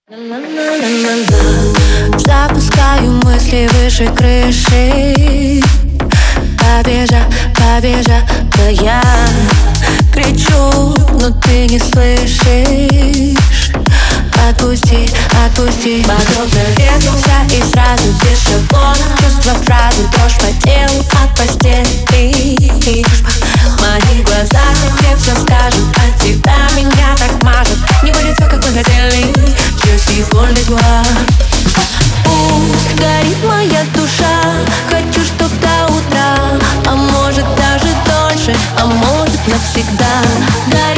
Запускаю мысли выше крыши. Побежала я. Кричу, но ты не слышишь. Отпусти, отпусти. Подобно резался и сразу без шаблона. Чувства фразы, дрожь по телу от постели. Мои глаза тебе все скажут, от тебя меня так мажет. Не будет все, как мы хотели. Je suis folle de toi. Пусть горит моя душа. Хочу, чтоб до утра, а может даже дольше, а может навсегда.